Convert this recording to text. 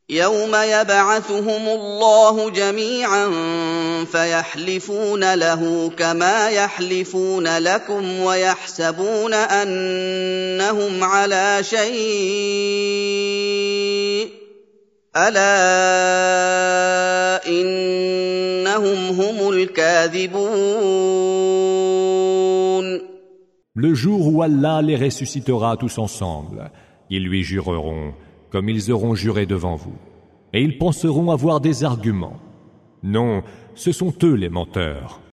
يوم يبعثهم الله جميعا فيحلفون له كما يحلفون لكم ويحسبون أنهم على شيء ألا إنهم هم الكاذبون. Le jour où Allah les ressuscitera tous ensemble, ils lui jureront comme ils auront juré devant vous, et ils penseront avoir des arguments. Non, ce sont eux les menteurs.